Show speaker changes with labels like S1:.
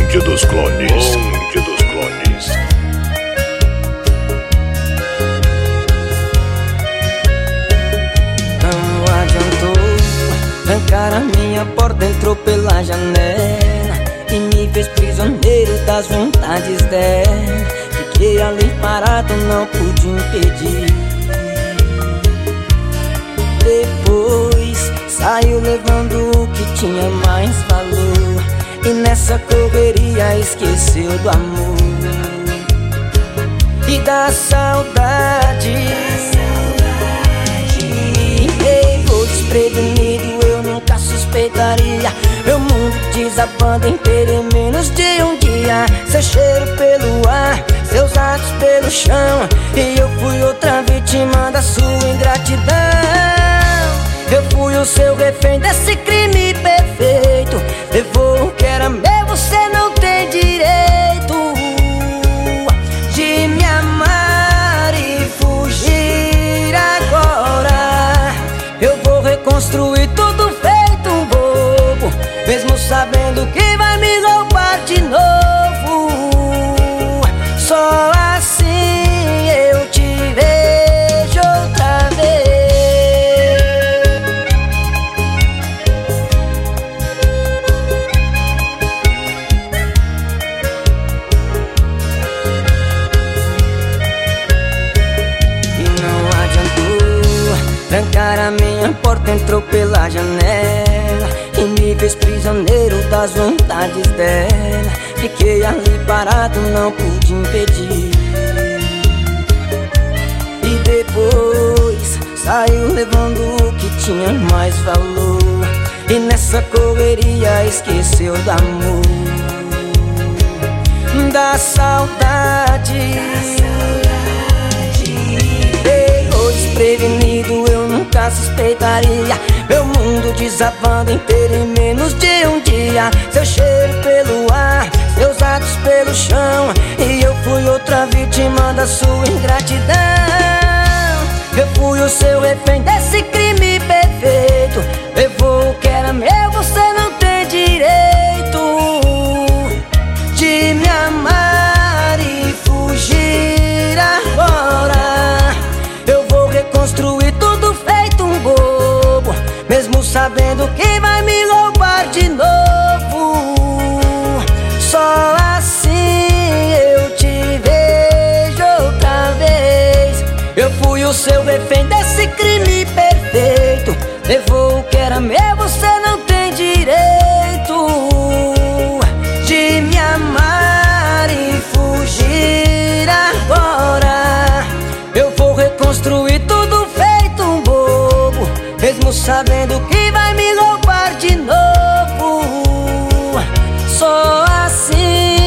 S1: Bonde dos clones. Bonde dos clones.
S2: Não adiantou trancar a minha porta, entrou pela janela e me fez prisioneiro das vontades dela. Fiquei ali parado, não pude impedir. Depois saiu levando o que tinha mais valor, e nessa correria esqueceu do amor e da saudade. Errou desprevenido, eu nunca suspeitaria. Meu mundo desabando inteiro em menos de um dia. Seu cheiro pelo ar, seus atos pelo chão, e eu fui outra vítima da sua ingratidão. Eu fui o seu refém desse crime perfeito. Levou o que era meu, você não tem direito de me amar e fugir agora. Eu vou reconstruir tudo feito um bobo, mesmo sabendo que vai me roubar de novo. Só assim eu te vejo outra vez. Trancar a minha porta, entrou pela janela e me fez prisioneiro das vontades dela. Fiquei ali parado, não pude impedir. E depois saiu levando o que tinha mais valor, e nessa correria esqueceu do amor, da saudade. Desprevenido, eu nunca suspeitaria. Meu mundo desabando inteiro em menos de um dia. Seu cheiro pelo ar, seus atos pelo chão, e eu fui outra vítima da sua ingratidão. Eu fui o seu refém desse crime perfeito. Levou o que era meu, você não tem direito de me amar e fugir agora. Reconstruir tudo feito um bobo, mesmo sabendo que vai me roubar de novo. Só assim eu te vejo outra vez. Eu fui o seu refém desse crime perfeito. Levou o que era meu, você não tem direito de me amar e fugir agora. Eu vou reconstruir tudo feito um bobo, mesmo sabendo que vai me roubar de novo. Só assim